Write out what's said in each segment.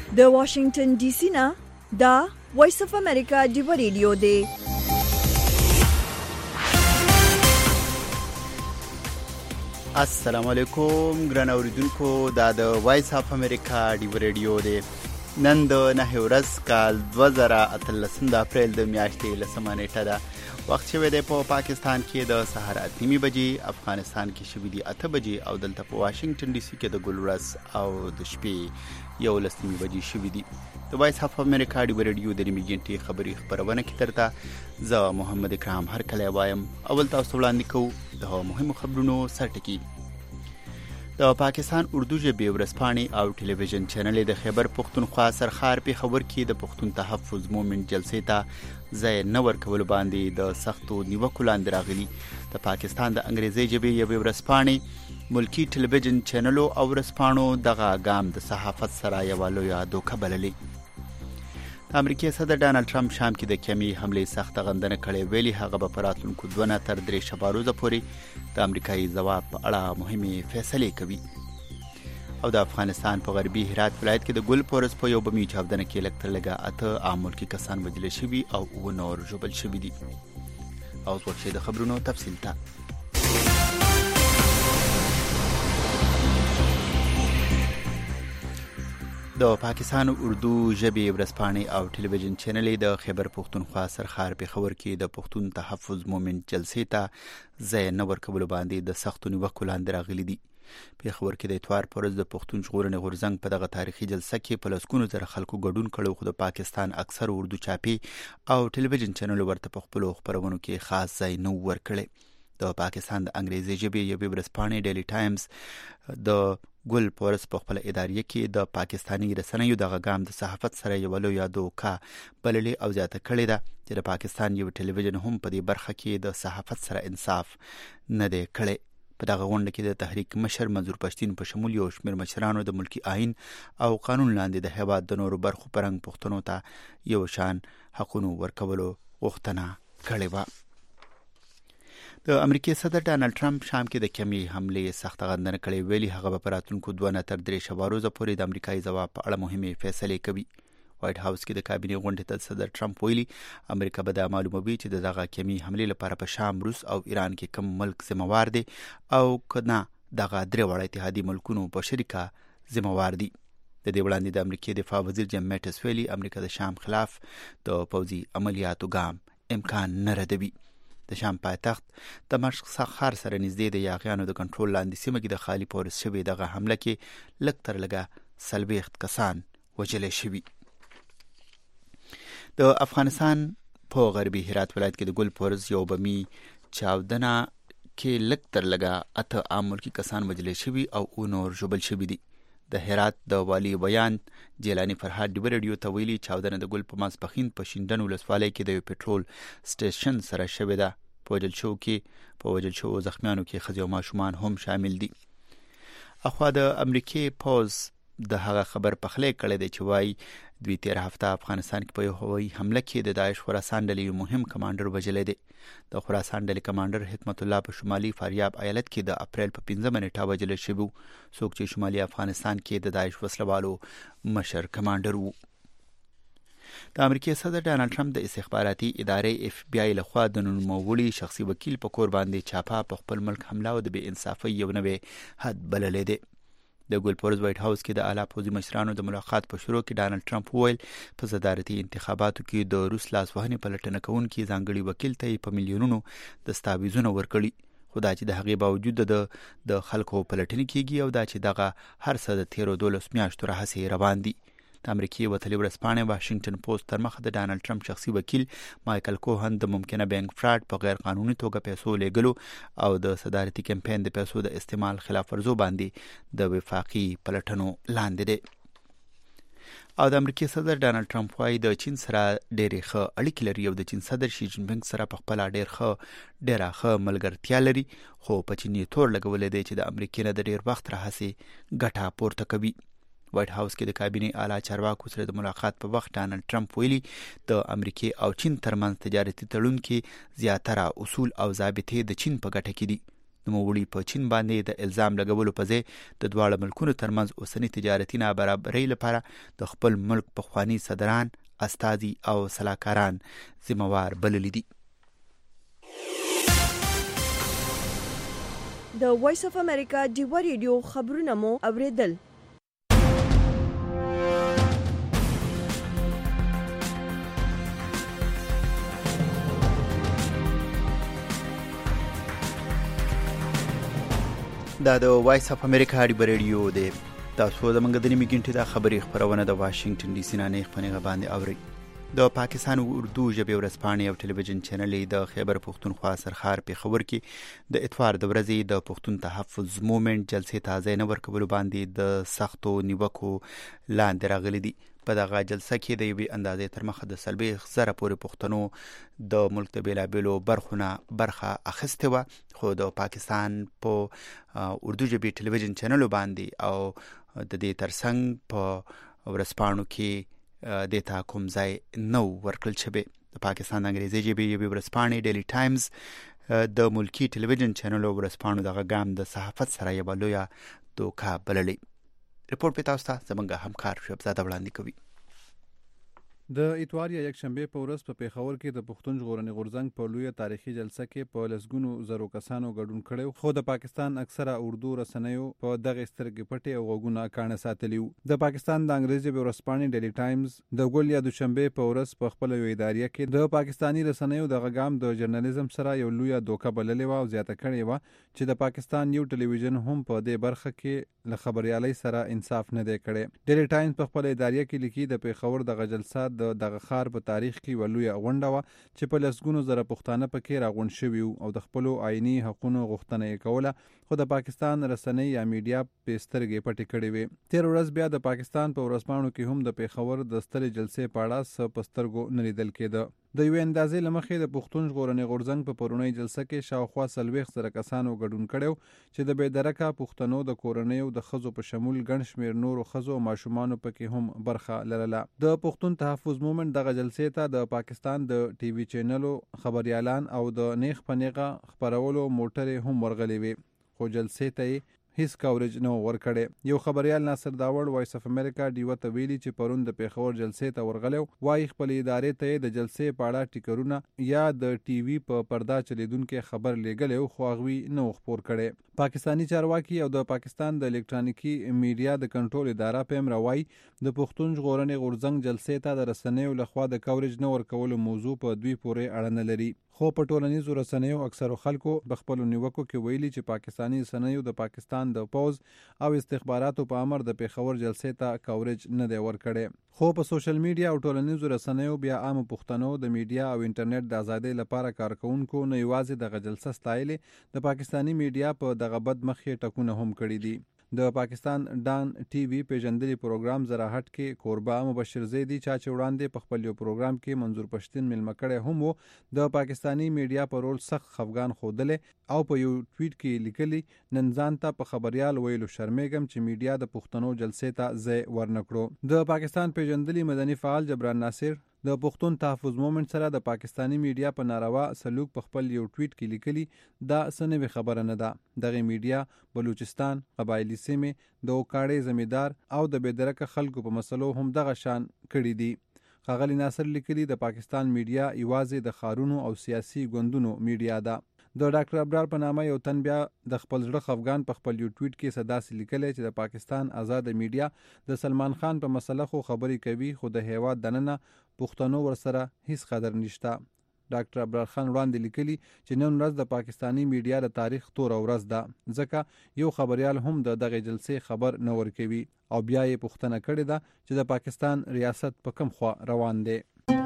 د واشنگټن ډي سي نه دا وایس اف امریکا دی ریډیو دی. السلام علیکم ګران اوریدونکو، دا د وایس اف امریکا دی ریډیو دی. نن د 9 ورځ کال 2013 د اپریل د میاشتې لسمه نیټه ده. وخت شوی دی په پاکستان کې د سهار 8 بجې، افغانستان کې شوی دی 8 بجې او دلته په واشنگټن ډي سي کې د ګل ورځ او د شپې 11 بجې شوی دی. د وایس اف امریکا دی ریډیو د نیمګنټي خبري خبرونه کې ترته زه محمد اکرام هر کله وایم. اول تاسو وړاندې کوو د مهمو خبرونو سرټکی. د پاکستان اردو ژبې ورځپاڼې او ټلویزیون چینل د خیبر پښتونخوا سرخار په خبر کې د پښتون تحفظ مومنت جلسې ته ځای نه ورکول باندې د سختو نیوکو لاندې راغلي. د پاکستان د انګریزي ژبې یوې ورځپاڼې ملکی ټلویزیون چینلو او ورځپاڼو دغه ګام د صحافت سره یوه لویه دوکه بللې. د امریکای صدر ډانلډ ټرمپ شام کې د کیمي حملې سخت غندنه کړې، ویلي هغه به په راتلونکو 2 نه تر 3 شپه روزه پورې د امریکایي ځواب په اړه مهمې فیصلې کوي. او د افغانستان په غربي هرات ولایت کې د ګل پورس په یو بمي چاودنه کې لږ تر لږه 8 عام ملکي کسان وژل شوي او 9 نور ژوبل شوي دي. او اوس وخت د خبرونو تفصیل ته. د پاکستان اردو ژبې ورځپاڼې او ټلویزیون چینل د خیبر پښتونخوا سرخار په خبر کې د پښتون تحفظ مومنت جلسې ته ځای نه ورکول باندې د سختو نیوکو لاندې راغلي دي. په خبر کې د اتوار پر ورځ د پښتون ژغورنې غورځنګ په دغه تاریخي جلسه کې په لسګونو زره خلکو ګډون کړو، خو د پاکستان اکثر اردو چاپي او ټلویزیون چینل ورته په خپلو خبرونو کې خاص ځای نه ورکړي. د پاکستان د انګریزي ژبې یوې ورځپاڼې ډیلی ټایمز د ګل پورس په خپل ادارې کې د پاکستاني رسنیو دغه ګام د صحافت سره یو لویه دوکه بللې او زیاته کړې ده چې د پاکستان یو ټلویزیون هم په دې برخه کې د صحافت سره انصاف نه دی کړی. په دغه غونډه کې د تحریک مشر منظور پښتین په شمول یو شمېر مشرانو د ملکی آئین او قانون لاندې د هیواد د نورو برخو پرنګ پښتنو ته یو شان حقونو ورکولو غوښتنه کړې وه. د امریکای صدر ډانلډ ټرمپ شام کې د کیمي حملې سخت غندنه کړې، ویلي هغه به په راتلونکو 2 نه تر 3 شپه روزه پورې د امریکایي ځواب په اړه مهمې فیصلې کوي. وایټ هاوس کې د کابینې غونډې ته صدر ټرمپ ویلي امریکا به دا معلوموي چې دغه کیمي حملې لپاره په شام، روس او ایران کې کوم ملک ذمہوار دی او کنه دغه 3 واړه اتحادي ملکونو په شریکه ذمہوار دي. د دې وړاندې د امریکای دفاع وزیر جیم میټس ویلي امریکا د شام خلاف د پوځي عملیاتو ګام امکان نه ردوي. د شام پایتخت دمشق ښار سره نږدې د یاغیانو د کنټرول لاندې سیمه کې د خالي پورس شوې دغه حمله کې لږ تر لږه 40 کسان وژل شوي. د افغانستان په غربي هرات ولایت کې د ګل پورس یو بمي چاودنه کې لږ تر لږه 8 عام ملکي کسان وژل شوي او 9 نور ژوبل شوي دي. د هرات د والی بیان جیلانی فرهاد دی ریډیو ته ویلي چاودنه د ګل په ماسپښین په شینډن ولسوالۍ کې د یو پټرول سټیشن سره شوې ده. په وژل شوو زخمیانو کې ښځې او ماشومان هم شامل دي. اخوا د امریکای پوز د هغه خبر پخلی کړی دی چې وایي دوی 13 هفته افغانستان کې په یو هوایي حمله کې د داعش خراسان ډلې یو مهم کمانډر وژلی دی. د خراسان ډلې کمانډر حکمت الله په شمالي فاریاب ایالت کې د اپریل په 15 نیټه وژل شوی، څوک چې شمالي افغانستان کې د داعش وسلوالو مشر کمانډر وو. د امریکای صدر ډانلډ ټرمپ د استخباراتي ادارې اف بی آی لخوا د نوموړي شخصي وکیل په کور باندې چاپه په خپل ملک حمله او د بې انصافۍ یو نوی حد بللی دی. د ګل پورس وایټ هاوس کې د اعلی پوځي مشرانو د ملاقات په شروع کې ډانلډ ټرمپ وویل په صدارتي انتخاباتو کې د روس لاسوهنې پلټنه کوونکي ځانګړي وکیل ته په میلیونونو دستاویزونه ورکړي، خو دا چې د هغې باوجود د خلکو پلټنې کیږي او دا چې دغه هر څه د 13 میاشتو راهیسې روان دي. د امریکای وتلې ورځپاڼې واشنگټن پوسټ تر مخه د ډانلډ ټرمپ شخصي وکیل مایکل کوهن د ممکنه بانک فراډ په غیر قانوني توګه پیسو لیږلو او د صدارتي کمپاین د پیسو د استعمال خلاف ورزو باندې د وفاقي پلټنو لاندې دی. او د امریکای صدر ډانلډ ټرمپ وايي د چین سره ډېرې ښه اړیکې لري او د چین صدر شي جین پینګ سره په خپله ډېره ښه ملګرتیا لري، خو په چین یې تور لګولی دی چې د امریکای نه د ډېر وخت راهیسې ګټه پورته کوي. وایټ هاوس کې د کابینې اعلی چارواکو سره د ملاقات په وخت ډانلډ ټرمپ ویلي د امریکای او چین ترمنځ تجارتي تړون کې زیاتره اصول او ضابطې د چین په ګټه کې دي. نوموړي په چین باندې د الزام لګولو په ځای د دواړو ملکونو ترمنځ اوسنی تجارتي نابرابرۍ لپاره د خپل ملک پخواني صدران، استازي او سلاکاران ذمہوار بللي دي. د وایس اف امریکا ډیوا ریډیو خبرونه مو اوریدل. دا د وایس اف امریکا ډیوا ریډیو دی. تاسو د منګ د نیمه ګنټې د خبري خبرونه د واشنگټن ډي سي نه خپنه باندې اوري. د پاکستان اردو ژبې ورځپاڼې او ټلویزیون چینل د خیبر پښتونخوا سرخار په خبر کې د اتوار د ورځې د پښتون تحفظ موومېنټ جلسې تازه نه ورکول باندې د سختو نیوکو لاندې راغلي دي. په دغه جلسه کې د یوې اندازې تر مخه د 40,000 پورې پښتنو د ملک د بیلابیلو برخونه برخه اخیسته و، خو د پاکستان په اردو ژبې ټلویزیون چینل باندې او د دې ترڅنګ په ورځپاڼو کې دیتا کوم ځای نو ورکړل شوی. د پاکستان انګریزي ژبې یوې ورځپاڼې ډیلی ټایمز د ملکی ټلویزیون چینل او ورځپاڼو د غام د صحافت سره یو لوی دوکا بللې. ریپورت په تاسو ته زمونږ همکار شبزاده وړاندې کوي. د اتوار یا یکشنبه په ورځ په پیښور کې د پښتون ژغورنې غورځنګ په لویه تاریخي جلسه کې په لسګونو زرو کسانو ګډون کړی، خو د پاکستان اکثره اردو رسنیو په دغه سترګې پټې او غوږونه کاڼه ساتلي وو. د پاکستان د انګریزي ژبې ورځپاڼې ډیلی ټایمز د ګل یا دوشنبه په ورځ په خپل یو اداریه کې د پاکستانی رسنیو د غام د ژورنالیزم سره یو لویه دوکه بللې و او زیاته کړې و چې د پاکستان یو ټلویزیون هم په دې برخه کې له خبريالۍ سره انصاف نه دی کړی. ډیلی ټایمز په خپل اداریه کې لیکي د پیښور د جلسه دغه خار په تاریخ کې ولویه غونډه و چې په لسګونو زره پښتانه پکې راغونډ شوي او د خپل آئینی حقوقو غوښتنه یې کوله، خو د پاکستان رسنۍ یا میډیا په سترګې پټې کړې وي. تیر ورځ بیا د پاکستان په ورځپاڼو کې هم د پیښور د سترې جلسې په اړه څه په سترګو نه لیدل کېده. د یوې اندازې له مخې د پښتون ژغورنې غورځنګ په پرونۍ جلسه کې شاوخوا 40,000 کسانو ګډون کړی چې د بېدرکه پښتنو د کورنیو د ښځو په شمول ګڼ شمېر نورو ښځو او ماشومانو پکې هم برخه لرله. د پښتون تحفظ موومېنټ دغه جلسې ته د پاکستان د ټي وي چینلو خبريالان او د نیغ په نیغه خپرولو موټرې هم ورغلې وي، خو جلسې ته هیڅ کاورج نه ورکړي. یو خبريال ناصر داوړ وایس اف امریکا ډیو ته ویلي چې پرون د پیښور جلسې ته ورغلو، وايي خپل ادارې ته د جلسې په اړه ټیکرونه یا د ټي وي په پردا چلیدونکو خبر لېږلی خو هغوی نه خپور کړي. پاکستانی چارواکي او د پاکستان د الکترونیکی میډیا د کنټرول اداره پم راوي د پښتون ژغورنې غورځنګ جلسې ته د رسنیو لخوا د کاورج نه ورکولو موضوع په دوی پورې اړه نه لري، خو په ټولنیزو رسنیو اکثرو خلکو په خپل نیوکو کې ویلي چې پاکستانی رسنیو د پاکستان د پوز او استخباراتو په امر د پیښور جلسې ته کاورج نه دی ورکړی. خو په سوشل میډیا او ټولنیزو رسنیو بیا عام پښتنو د میډیا او انټرنیټ د ازادۍ لپاره کارکونکو نه یوازې د جلسه ستایلې، د پاکستانی میډیا په دغه بد مخې ټکونه هم کړی دي. د پاکستان ډان ټي وي پیژندلي پروګرام زراحت کې کوربه مبشر زیدی چا چې وړاندې په خپل یو پروګرام کې منظور پښتون ملمه کړی هم وو، د پاکستانی میډیا په رول سخت خفګان ښودلی او په یو ټویټ کې لیکلي نن ځان ته په خبريال ویلو شرمېږم چې میډیا د پښتنو جلسې ته ځای ورنکړو. د پاکستان پیژندلي مدني فعال جبران ناصر د پښتون تحفظ موومېنټ سره د پاکستانی میډیا په ناروا سلوک په خپل یو ټویټ کې لیکلي دا څه نوې خبره نه ده. دغه میډیا بلوچستان، قبایلی سیمې، د اوکاړې زمیدار او د بېدرکه خلکو په مسلو هم دغه شان کړي دي. ښاغلي ناصر لیکلي د پاکستان میډیا یوازې د ښارونو او سیاسي ګوندونو میډیا ده. د ډاکټر ابرار په نامه یو تن بیا د خپل زړه خفګان په خپل یو ټویټ کې صداسې لیکلی چې د پاکستان آزاد میډیا د سلمان خان په مسله خو خبرې کوي خو د هیواد دننه پښتنو ورسره هیڅ قدر نشته. ډاکټر ابرار خان وړاندې لیکلي چې نن ورځ د پاکستانی میډیا د تاریخ توره ورځ ده، ځکه یو خبريال هم د دغه جلسې خبر نه ورکوي او بیا یې پوښتنه کړې ده چې د پاکستان ریاست په کوم خوا روان دی.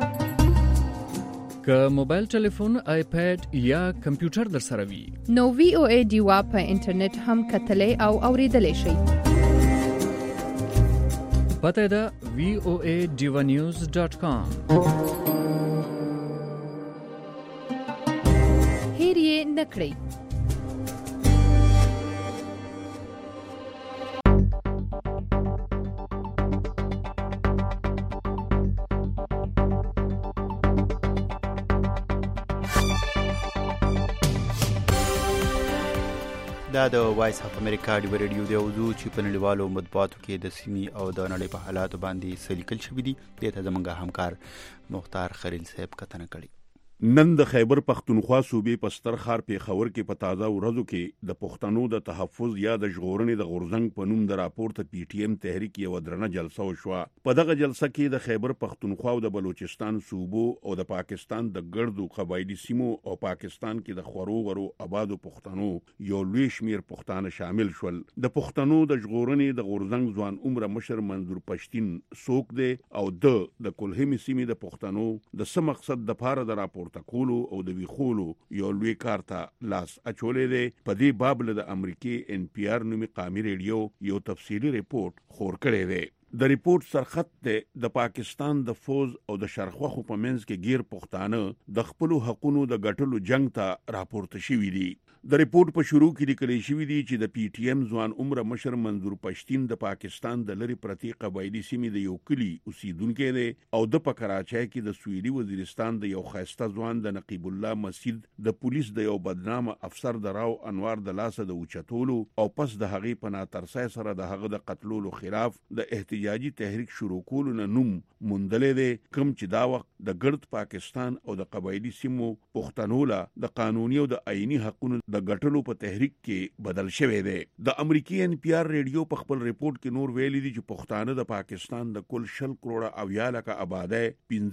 که موبایل ټلیفون، آیپیډ یا کمپیوټر در سره وي نو وی او ای ډیوا په انټرنیټ هم کتلی او اوریدلی شئ. پته ده voaDivanews.com. هیر یې نه کړئ. دا د وایس اف امریکا ډیو ریډیو دی اوزو چې په نړیوالو مطبوعاتو کې د سیمې او د نړۍ په حالاتو باندې سلیکل شوی دی د ته زمونږ همکار مختار خلیل صاحب کتنه کړي. نن د خیبر پختونخوا صوبې په سترخار پیښور کې په تازه ورځو کې د پښتنو د تحفظ یا د ژغورنې د غورځنګ په نوم د راپور ته پی ټی ایم تحریک یو درنه جلسه وشوه. په دغه جلسه کې د خیبر پختونخوا او د بلوچستان صوبو او د پاکستان د ګردو قبایلی سیمو او پاکستان کې د خورو غرو آبادو پښتنو یو لوی شمیر پښتانه شامل شول. د پښتنو د ژغورنې د غورځنګ ځوان عمر مشر منظور پښتين څوک دی او د کلهم سیمې د پښتنو د څه مقصد د پاره د راپور تکولو او د ویخولو یو لوی کار ته لاس اچولې دی. په دې باب له د امریکای ان پی آر نومي قامي ریډیو یو تفصیلی ریپورت خور کړی دی. د ریپورت سرخط ته د پاکستان د فوز او د شرخوخو په منځ کې غیر پښتانه د خپل حقوقو د ګټلو جنگ ته راپورته شوی دی. د ریپورت په شروع کې لیکل شوی دی چې د پی ټی ایم ځوان عمر مشر منظور پښتين د پاکستان د لری پرتی قبایلی سیمې د یو کلی اوسیدونکو دی او د په کراچۍ کې د سویلي وزیرستان د یو خاصه ځوان د نقیب الله مسجد د پولیس د یو بدنامه افسر د راو انوار د لاسه د اوچتولو او پس د هغې په ناترسۍ سره د هغه د قتلولو خلاف د احتجاجي تحریک شروع کولو نه نوم موندلې دی، کوم چې دا وخت د ګرد پاکستان او د قبایلی سیمو پښتنو له د قانوني او د آئینی حقوقو د ګټلو په تحریک کې بدل شوی دی. د امریکای ان پی آر ریډیو په خپل ریپورت کې نور ویلي دي چې پښتانه د پاکستان د کل 10 کروڑه او یا لکه آبادی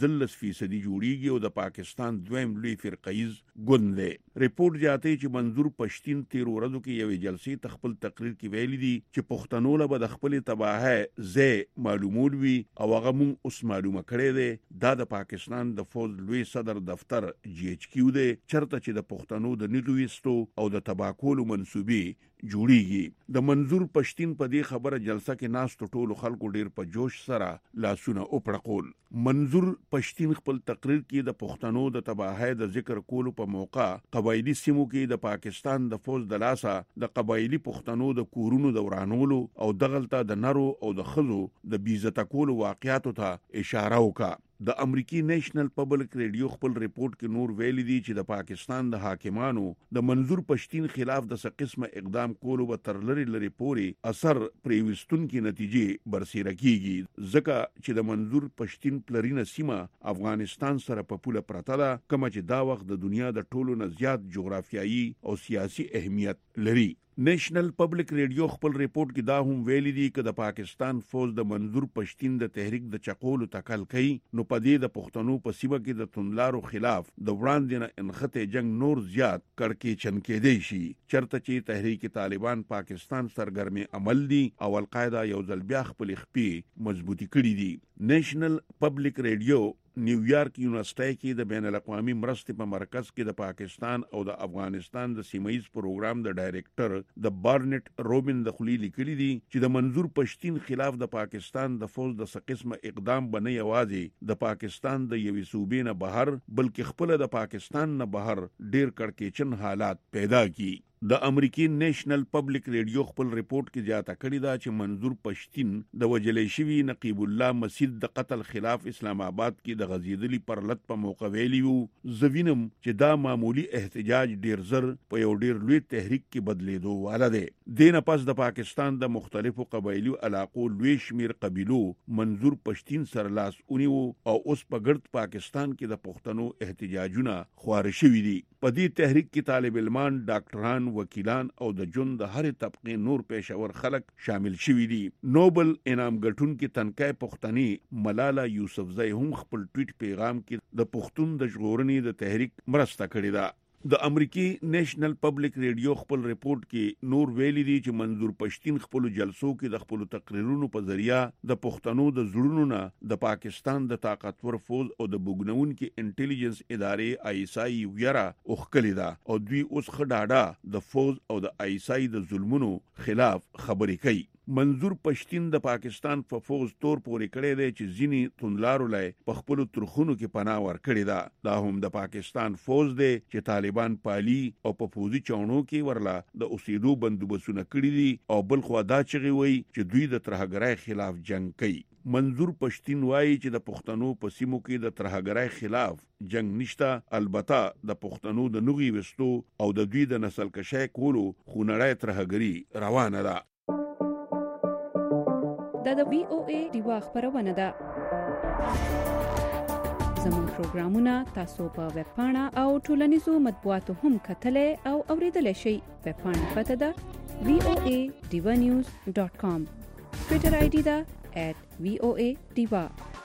15% جوړیږي او د پاکستان دویم لوی فرقیز ګوند دی. ریپورت جاته چې منظور پښتين 13 ورځو کې یو جلسې تخپل تقریر کې ویلي دي چې پښتنو له به د خپل تباهه زه معلومول وی او هغه مون اوس معلومه کړی دی. دا د پاکستان د فوج لوی صدر دفتر جی ایچ کیو دی چرته چې د پښتنو د نیټويستو او د تباکولو منسوبې جوړیږي. د منظور پښتين په دې خبره جلسه کې ناس ټولو خلکو ډیر په جوش سره لاسونه اوپړقول. منظور پښتين خپل تقریر کې د پښتنو د تباہی د ذکر کولو په موقع قبایلی سیمو کې د پاکستان د فوج د لاسه د قبایلی پښتنو د کورونو د ورانولو او دغلطه د نرو او د خزو د بیزته کولو واقعاتو ته اشاره وکړه. د امریکای نېشنل پبلک ریډیو خپل ریپورت کې نور ویلي دي چې د پاکستان د حاکمانو د منظور پښتين خلاف د څه قسمه اقدام کولو به تر لري پوري اثر پریوستون کې نتیجې برسېره کیږي، ځکه چې د منظور پښتين پلرینه سیمه افغانستان سره په پوله پرته ده، کوم چې دا وخت د دنیا د ټولو نه زیات جغرافیایي او سیاسي اهمیت لري. نېشنل پبلک ریډیو خپل ریپورت کې دا هم ویلي دي چې د پاکستان فوج د منظور پښتين د تحریک د چقولو تکل کوي، نو په دې د پښتنو په سیمه کې د توندلارو خلاف د وړاندې نه انخته جنگ نور زیات کړکېچن کېدی شي، چرته چې تحریک طالبان پاکستان سرګرمي عمل دي او القاعده یو ځل بیا خپل خپې مضبوطی کړي دي. نېشنل پبلک ریډیو نیویارک یونیورسيټي کې د بین الاقوامي مرستې په مرکز کې د پاکستان او د افغانستان د سیمایي پروګرام د ډایریکټر د بارنټ روبن د خلی لیکلي دي چې د منظور پښتين خلاف د پاکستان د فوج د څه قسمه اقدام بنه یوازې د پاکستان د یوې صوبې نه بهر بلکې خپل د پاکستان نه بهر ډیر کړکېچن حالات پیدا کی. د امریکای نېشنل پبلک ریډیو خپل ریپورت کې زیاته کړی دا چې منظور پښتين د وجلې شوی نقیب الله مسجد د قتل خلاف اسلام آباد کې د غزیدلی پرلط په موقع ویلی وو. زوینم چې دا معمولی احتجاج ډیر زر په یو ډیر لوی تحریک کې بدلیدو واله دی. دینه پس د پاکستان د مختلفو قبایلی علاقو لوی شمیر قبیلو منظور پښتين سره لاس اونیو او اوس په ګرد پاکستان کې د پښتنو احتجاجونه خوار شوي دي. په دې تحریک کې طالب علمان، ډاکټران، وکیلان او د جون د هر طبقه نور پیشور خلک شامل شوي دي. نوبل انعام ګټونکې تنکای پښتني ملاله یوسفزۍ هم خپل ټویټ پیغام کې د پښتون د ژغورنې د تحریک مرسته کړې ده. د امریکای نېشنل پبلک ریډیو خپل ریپورت کې نور ویلي دي چې منظور پښتين خپل جلسو کې د خپل تقریرونو په ذریعہ د پښتنو د زړونو نه د پاکستان د طاقتور فوج او د بوګنون کې انټيليجنس ادارې آی ایس آی ویرا اوخکلی دا او دوی اوس خډاډه د فوج او د آی ایس آی د ظلمونو خلاف خبرې کوي. منظور پښتين د پاکستان په فوز تور پورې کړی دی چې ځینی توندلارو لای په خپل ترخونو کې پناه ورکړی دا هم د پاکستان فوز دی چې طالبان پالي او په فوزي چاونو کې ورلا د اوسېدو بندوبسونه کړی دي او بل خو دا چغي وي چې دوی د ترهګرای خلاف جنگ کوي. منظور پښتين وایي چې د پښتنو په سیمو کې د ترهګرای خلاف جنگ نشته، البته د پښتنو د نوغي وستو او د دوی د نسل کشای کولو خونړای ترهګری روانه ده. د VOA دیوا خبرونه ده. زموږ پروګرامونه تاسو په ویب پاڼه او ټولنیزو مطبوعاتو هم کتلای او اوریدلای شئ. ویب پاڼه پته ده voadivanews.com. ټویټر آی ډي ده @voadiva.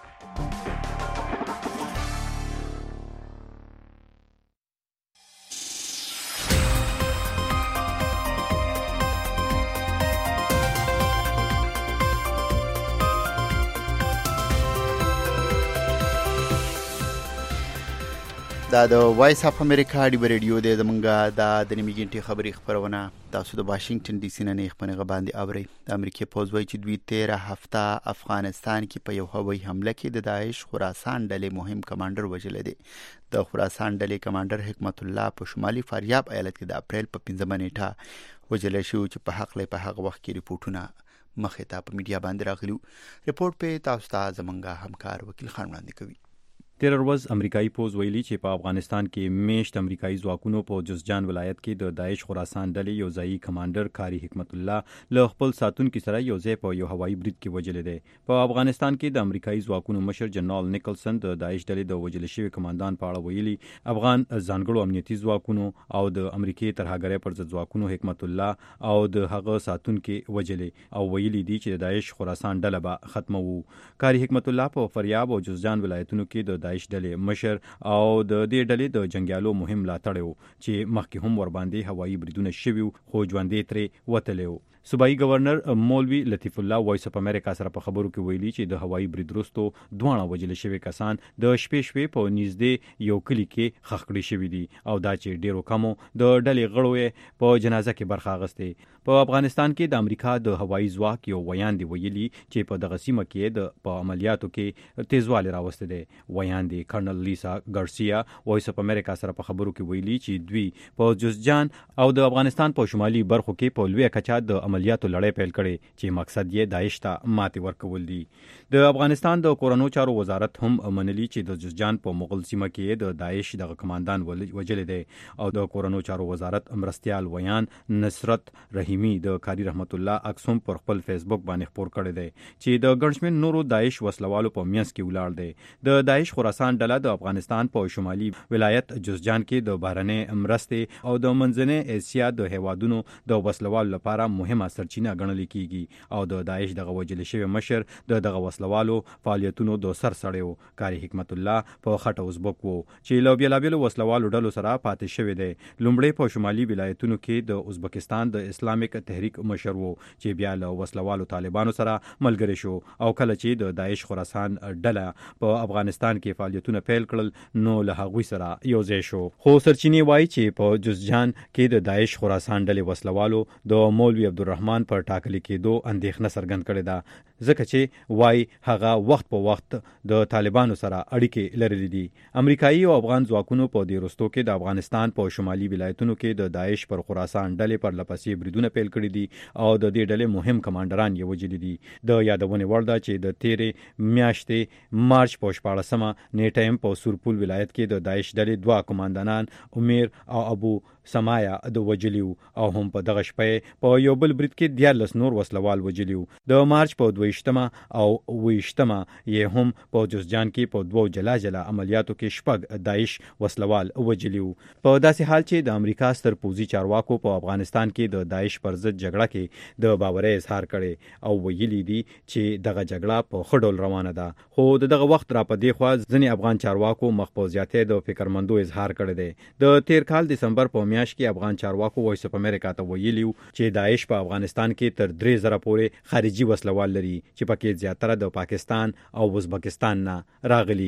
دا د وایس اف امریکا دی ریډیو د زمونږه د نیمه غنټې خبري خبرونه تاسو د واشنگټن ډي سي نه خبرونه باندې اوري. د امریکای پوز وایي چې دوی 13 هفته افغانستان کې په یو هوایي حمله کې د داعش خراسان ډلې مهم کمانډر وژل دي. د خراسان ډلې کمانډر حکمت الله په شمالي فاریاب ایالت کې د اپریل په 15 نیټه وژل شو چې په حق له په هغه وخت کې ریپورتونه مخه ته په میډیا باندې راغلي. ریپورت په تاسو ته زمونږه همکار وکیل خان وړاندې کوي. تیر ورځ امریکایي پوز ویلي چې په افغانستان کې میشت امریکایي ځواکونو په جوزجان ولایت کې د داعش خراسان ډلې یو ځایي کمانډر کاری حکمت الله له خپل ساتونکو سره یو ځای په یو هوایي برید کې وژل دي. په افغانستان کې د امریکایي ځواکونو مشر جنرال نیکلسن د داعش ډلې د وژل شوی کمانډان په اړه ویلي افغان ځانګړو امنیتي ځواکونو او د امریکای ترهګرۍ پر ضد ځواکونو حکمت الله او د هغه ساتونکو وژل او ویلي دي چې د داعش خراسان ډله به ختمو. کاری حکمت الله په فریاب او جوزجان ولایتونو کې د داعش ډلې مشر او د دې ډلې د جنگیالو مهم ملاتړ چې مخکې هم ور باندې هوایي بریدونه شوي خو ژوندې ترې وتلو. صوبایي گورنر مولوی لطیف الله وایس اف امریکا سره په خبرو کې ویلي چې د هوایي برید وروسته دوه وژل شوی کسان د شپې په نږدې یو کلی کې خښ کړي شوی دي او دا چې ډیرو کمو د ډلې غړو په جنازه کې برخه اخیسته. په افغانستان کې د امریکا د هوایي ځواک یو ویان دی ویلي چې په دغه سیمه کې د عملیاتو کې تیزوالی راوسته دي. ویان دی کرنل لیسا ګارسیا وایس اف امریکا سره په خبرو کې ویلي چې دوی په جوزجان او د افغانستان په شمالي برخو کې په لوی کچا د عملیاتو لړۍ پیل کړي چې مقصد یې داعش ته ماتې ورکول دي. د افغانستان د کورونو چارو وزارت هم منلي چې د جوزجان په مغل سیمه کې د داعش د کمانډان وژل دي او د کورونو چارو وزارت مرستيال ویان نصرت رحیمی د کاری رحمت الله اکسوم پر خپل فیسبوک باندې خبر کړی دی چې د ګنشمن نورو داعش وسلوالو په میانس کې ولاړ دي. د داعش خراسان ډله د افغانستان په شمالي ولایت جوزجان کې د بهرنۍ مرستې او د منځنۍ اسیا د هیوادونو د وسلوالو لپاره مهمه سرچینه ګڼل کیږي او د داعش دغه وژل شوی مشر دغه وسلوالو فعالیتونو د سرسړیو کاری حکمت الله په خټه ازبک وو چې له بیلابیلو وسلوالو ډلو سره پاتې شوی دی. لومړی په شمالي ولایتونو کې د ازبکستان د اسلامیک تحریک مشر وو چې بیا له وسلوالو طالبانو سره ملګری شو او کله چې د داعش خراسان ډله په افغانستان کې فعالیتونه پیل کړل نو له هغوی سره یو ځای شو. خو سرچینې وایي چې په جوزجان کې د داعش خراسان ډلې وسلوالو د مولوی عبدالرحمن پر ټاکل کېدو اندېښنه څرګند کړې ده ځکه چې وایي هغه وخت په وخت د طالبانو سره اړیکې لرلې دي. امریکایي او افغان ځواکونو په دې وروستو کې د افغانستان په شمالي ولایتونو کې د داعش پر خراسان ډلې پر لپسې بریدونه پیل کړي دي او د دې ډلې مهم کمانډران یې وژلي دي. د یادونې وړ ده چې د تیرې میاشتې مارچ په 14مه نیټه په سورپول ولایت کې د داعش ډلې دوه کمانډران امیر او ابو سمایا د وجلیو او هم په دغه شپه په یو بل برید کې 14 نور وسلوال وجلیو. د مارچ په 22مه او 28مه یې هم په جوزجان کې په دوه جلا عملیاتو کې شپږ داعش وسلوال وجلیو. په داسې حال چې د امریکا ستر پوځي چارواکو په افغانستان کې د داعش پر ضد جګړه کې د باور اظهار کړي او ویلي دي چې دغه جګړه په خډول روانه ده. خو دغه وخت را پدې خو ځنې افغان چارواکو مخبوزیاتې د فکرمندو اظهار کړي دي. د تیر کال دسمبر په میاشت کې افغان چارواکو وایس اف امریکا ته ویلي چې داعش په افغانستان کې تر 3000 پورې خارجي وسلوال لري چې پکې زیاتره د پاکستان او ازبکستان نه راغلي.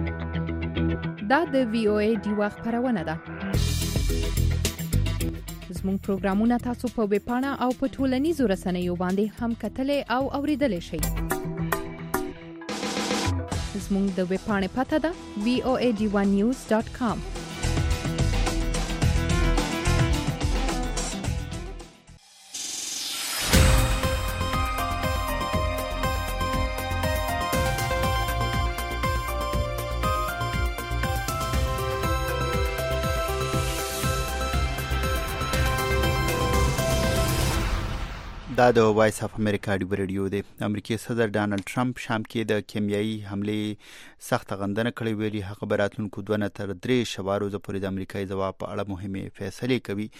دا د VOA دیوا خبرونه ده. زموږ پروګرامونه تاسو په ویب پاڼه او په ټولنیزو رسنیو باندې هم کتلای او اوریدلای شئ. زموږ د ویب پاڼې پته ده voad1news.com. دا د وایس اف امریکا ډیو ریډیو دی. امریکایي صدر ډانلډ ټرمپ شام کې د کیمیاوي حملې سخت غندنه کړې ویلي هغه براتونکو 2 نه تر 3 شوارو د پوری د امریکایي ځواب په اړه مهمه فیصله کوي.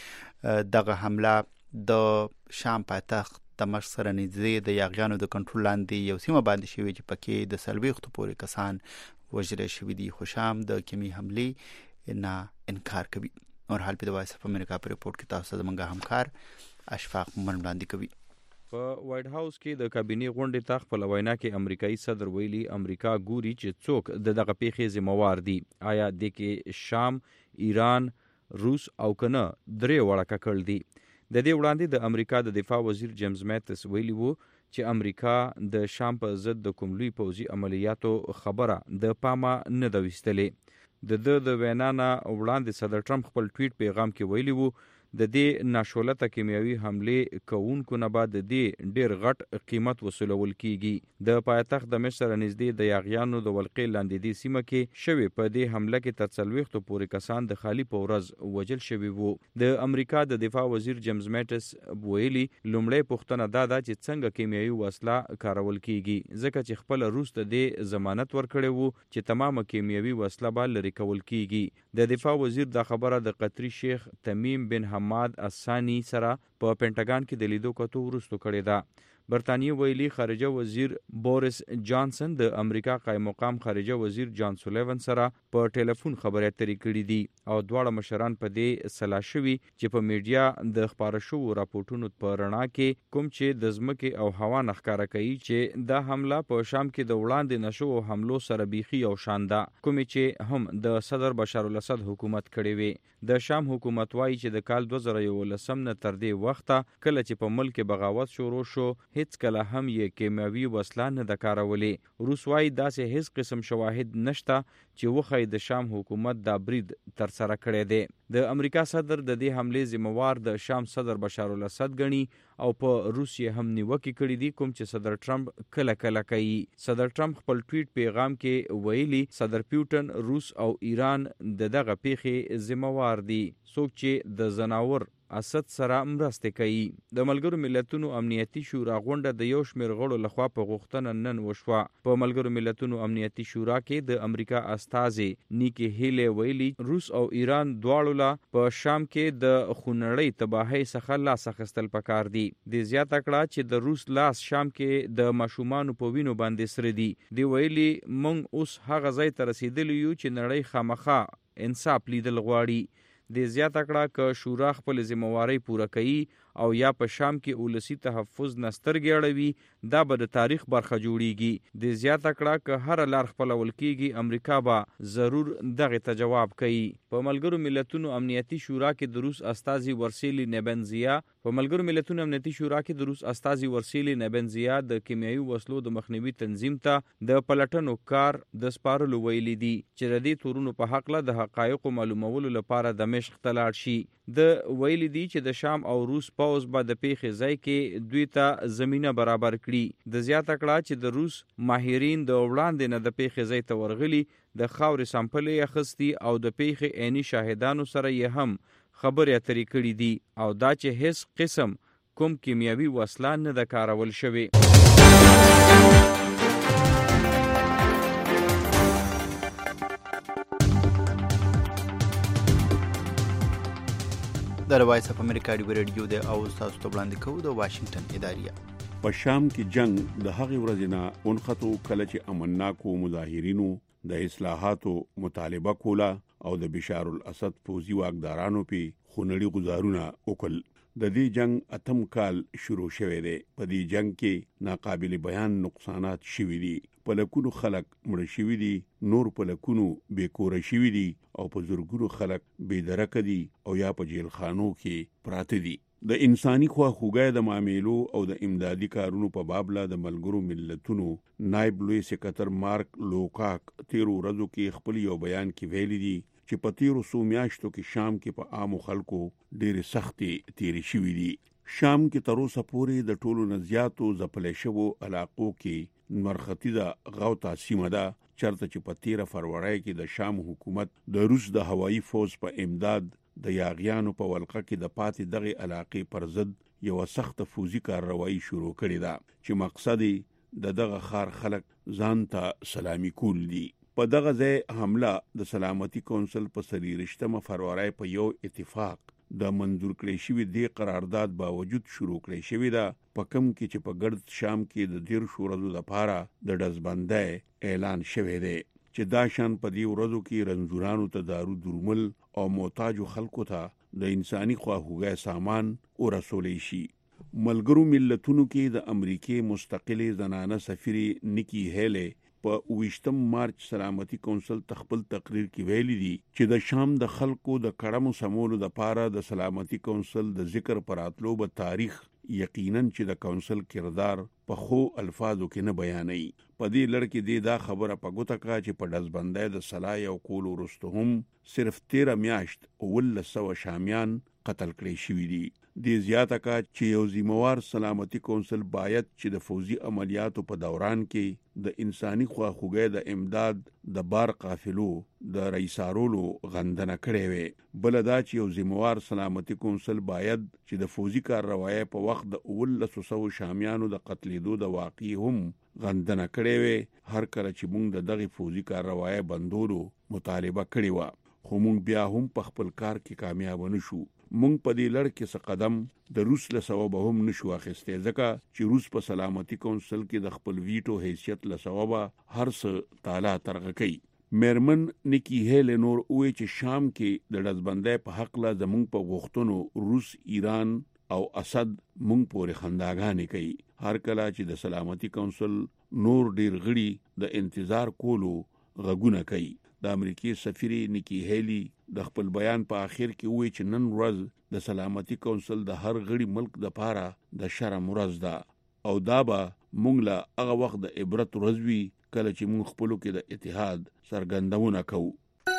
دغه حمله د شام پایتخت دمشق سره نږدې د یاغیانو د کنټرول لاندې یو سیمه باندې شوی چې پکې د سلويختو پورې کسان وژل شوی دي. خو شام د کیمیاوي حملې نه انکار کوي. اور حال په وایس اف امریکا پر رپورت کې تاسو زمونږ همکار اشفاق مومن وړاندې کوي. په وایټ هاوس کې د کابینې غونډې ته خپل وینا کې امریکایي صدر ویلي امریکا ګوري چې څوک دغه پیښې ذمہوار دي. آیا د کې شام، ایران، روس او کنه درې وړه ککړ دي. د دې وړاندې د امریکا د دفاع وزیر جیمز میتس ویلي وو چې امریکا د شام په ضد د کوم لوی پوځي عملیاتو خبره د پامه نه ده ویستلې. د وینا نه وړاندې صدر ټرمپ خپل ټویټ پیغام کې ویلي وو د دې ناشولته کیمیاوي حمله کوونکو نه بعد د دې ډیر غټ قیمت وصولول کیږي. د پایتخت د مصر نږدې د یاغیانو د ولقې لاندې د سیمه کې شوی په دې حمله کې تر 40 پورې کسان د خالی پورز وجل شوی وو. د امریکا د دفاع وزیر جیمز میټس ویلي لومړی پوښتنه دا ده چې څنګه کیمیاوي وسله کارول کیږي ځکه چې خپل روس ته د ضمانت ورکړی وو چې تمامه کیمیاوي وسله به لري کول کیږي. د دفاع وزیر دا خبره د قطري شیخ تمیم بن حماد الثانی سره په پینټاګان کې د لیدو کتو وروسته کړی ده. برتانیې ویلي خارجه وزیر بوریس جانسن د امریکا قائم مقام خارجه وزیر جان سولیون سره په ټلیفون خبرې اترې کړې دي او دواړه مشران په دې سلا شوي چې په میډیا د خبرو شو راپورټونو په رڼا کې کوم چې د ځمکې او هوا نخکاره کوي چې دا حمله په شام کې د وړاندې نشو او حملو سره بیخي او شانده کوم چې هم د صدر بشار الاسد حکومت کړی وي. د شام حکومت وايي چې د کال 2011 نه تر دې وخته کله چې په ملک بغاوت شروع شو هیڅ کله هم یې کیمیاوي وسله نه د کارولې. روس وايي داسې هیڅ قسم شواهد نشته چې وخی د شام حکومت دا برید تر سره کړی دی. د امریکا صدر د دې حملې ذمہوار د شام صدر بشار الاسد غني او په روسیه هم نیوکه کړې دي کوم چې صدر ټرمپ کله کوي. صدر ټرمپ خپل ټویټ پیغام کې ویلي صدر پیوټن روس او ایران دغه پیښې ذمہوار دي څوک چې د زناور اسد سره مرسته کوي. د ملګرو ملتونو امنیتي شورا غونډه د یو شمېر غړو لخوا په غوښتنه نن وشوه. په ملګرو ملتونو امنیتي شورا کې د امریکا استازي نیکی هیلی ویلي روس او ایران دواړو لا په شام کې د خونړۍ تباہي څخه لاس اخیستل پکار دي. د زیاته کړه چې د روس لاس شام کې د ماشومانو په وینو باندې سره دي. دی ویلي مونږ اوس هغه ځای ته رسیدلی یو چې نړۍ خامخا انصاف لیدل غواړي. د زیاته کړه ک شورا خپل ذمہواری پوره کوي او یا په شام کې اولسی تحفظ نسترګې اړوي دا به د تاریخ برخه جوړیږي. د زیاته کړه ک هر لار خپل ولکېږي امریکا به ضرور دغه ته جواب کوي. په ملګرو ملتونو امنیتي شورا کې د روس استازي ورسیلی نبنزیا د کیمیاوي وسلو د مخنیوي تنظیم ته د پلټنو کار د سپارلو ویلي دي چې د دې تورونو په حق له د حقایقو معلومولو لپاره دمشق ته لاړ شي. د ویلي دي چې د شام او روس پوز به د پیښې ځای کې دوی ته زمينه برابر کړي. د زیاته کړه چې د روس ماهرین د وړاندې نه د پیښې ځای ته ورغلي د خاورې سامپل یې اخیستي او د پیښې عیني شاهدانو سره یې هم خبرې اترې کړې دي او دا چې هیڅ قسم کوم کیمیاوي وسله نه د کارول شوی. د وایس اف امریکا ریډیو د او تاسو ته وړاندې کوو د واشنگټن ادارې. په شام کې جنگ د هغې ورځې نه اونخته کله چې امنناکو مظاهرینو د اصلاحاتو مطالبه کوله او د بشار الاسد پوځي واکدارانو په خونړي گزارونه وکړل. د دې جنگ اتم کال شروع شوه دی. په دې جنگ کې ناقابل بیان نقصانات شوي دي. په لکونو خلک مړ شوي دي، نور په لکونو بیکوره شوي دي او په زرګونو خلک بې درکه دي او یا په جیل خانو کې پراته دي. د انساني خواخوږۍ د معاملو او د امدادي کارونو په بابله د ملګرو ملتونو نائب لوی سکرټر مارک لوکاک تیرو ورځو کې خپل یو بیان کې ویلي دي چې په تیرو څو میاشتو کې شام کې په عامو خلکو ډېرې سختې تیرې شوي دي. شام کې تر اوسه پورې د ټولو نه زیاتو ځپلې شوو علاقو کې مرختیزه غوطه سیمه ده، چرته چې په 13 فروری کې د شام حکومت د روس د هوایي فوج په امداد د یاغیانو په ولقه کې د پاتې دغه علاقې پر ضد یو سخت فوزي کارروایی شروع کړې ده چې مقصد د دغه خار خلک ځان ته سلامي کول دي. په دغه ځای حمله د سلامتي کونسل په 23 فروری په یو اتفاق د منظور کړی شوی دی قرارداد باوجود شروع کړی شوی ده، په کوم کې چې په ګرد شام کې د 13 ورځو لپاره د ډزبندۍ اعلان شوی دی چې دا شان په دې ورځو کې رنځورانو ته دارو درمل او محتاجو خلکو ته د انساني خواخوږۍ سامان ورسولی شي. ملګرو ملتونو کې د امریکای مستقلې زنانه سفیرې نیکی هیلی په 28 مارچ سلامتي کونسل تخپل تقریر کې ویلي دي چې د شام د خلکو د کړمو سمولو لپاره د سلامتي کونسل د ذکر پراتلو به تاریخ یقینا چې د کونسل کردار په خو الفاظو کې نه بیانوي. په دې لړ کې دی دا خبره په ګوته کا چې په ډزبندۍ د صلاح او کول وروسته هم صرف 13 میاشت 1900 شامیان قتل کړي شوي دي. د زیاته کا چې یو ذمہوار سلامتي کونسل باید چې د فوزي عملیاتو په دوران کې د انساني خواخوږۍ د امداد د بار قافلو د رئیسارولو غندنه کړې وي. بل دا چې یو ذمہوار سلامتي کونسل باید چې د فوزي کارروایی په وخت د 1900 شامیانو د قتلېدو د واقع هم غندنه کړې وي. هر کله چې موږ د دغه فوزي کارروایی بندولو مطالبه کړې و، خو موږ بیا هم په خپل کار کې کامیاب نشو. مونږ په دې لړ کې څه قدم د روس له سببه هم نشو اخیستی، ځکه چې روس په سلامتي کونسل کې د خپل ویټو حیثیت له سببه هر څه تالا ترغه کوي. میرمن نیکی هیلی نور وایي چې شام کې د ډزبندۍ په حق له زمونږ په غوښتنو روس، ایران او اسد مونږ پورې خنداګانې کوي. هر کله چې د سلامتي کونسل نور ډیر غړي د انتظار کولو غږونه کوي. د امریکای سفیرې نیکی هیلی د خپل بیان په آخر کې وایي چې نن ورځ د سلامتي کونسل د هر غړي ملک د پاره د شرم ورځ ده او دا به مونږ له هغه وخت د عبرت ورځ وي کله چې مونږ خپلو کې د اتحاد څرګندونه کوو.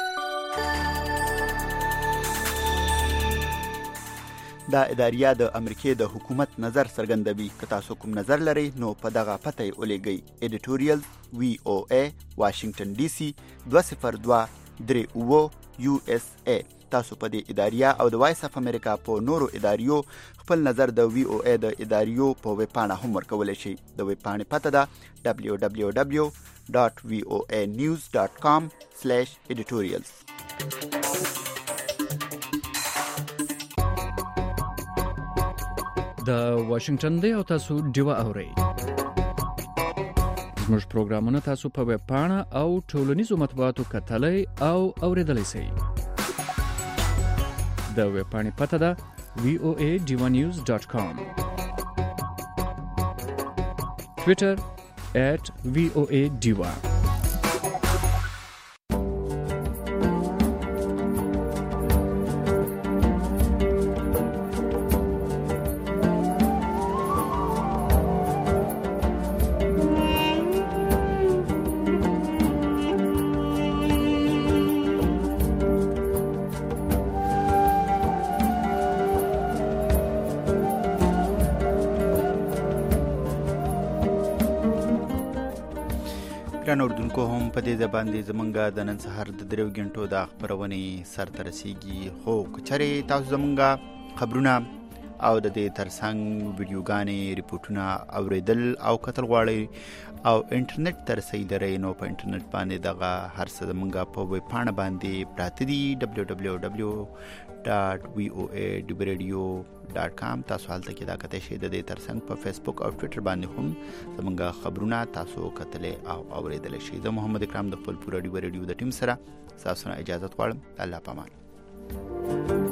دا اداریه د امریکای د حکومت نظر څرګندوي. که تاسو کوم نظر لرئ نو په دغه پته یې ولېږئ. ایډیټوریال VOA واشنگټن DC 20238 USA. تاسو په دې اداریه او د وایس اف امریکا په نورو اداریو خپل نظر د VOA د اداریو په ویب پاڼه هم ورکولی شئ. د ویب پاڼې پته ده www.voanews.com/editorials. د واشنگټن دی او تاسو ډیوه اورئ. زموږ پروګرامونه تاسو په ویب پاڼه او ټولنیزو مطبوعاتو کتلای او اوریدلای شئ. د ویب پاڼې پته ده voanews.com. Twitter @VOA_Diva. ګران اردوونکو هم په دې باندې زمونږه د نن سهار د 3 غنټو د خبرونې سرته رسیږي. خو کچره تاسو زمونږه خبرونه او د دې ترڅنګ ویډیوګانې، ریپورتونه اوریدل او کتل غواړئ او انټرنیټ ته رسیدل لرئ نو په انټرنیټ باندې دغه هر څه زمونږه په ویب پاڼه باندې پراته دي www.voa.radio.com. تاسو هلته کې دا کتای شئ. د دې ترڅنګ په فیسبوک او ټویټر باندې هم زمونږه خبرونه تاسو کتلې او اوریدل شئ. زه محمد اکرام د خپل پوره ډیو د ټیم سره تاسو نه اجازه غواړم. الله پامان.